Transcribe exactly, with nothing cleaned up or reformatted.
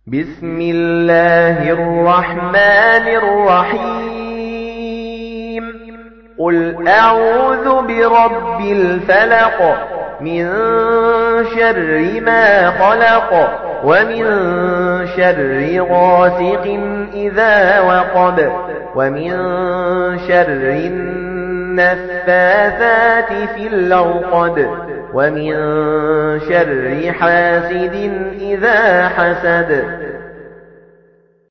بسم الله الرحمن الرحيم قل أعوذ برب الفلق من شر ما خلق ومن شر غاسق إذا وقب ومن شر النفاثات في العقد ومن شر حاسد إذا حسد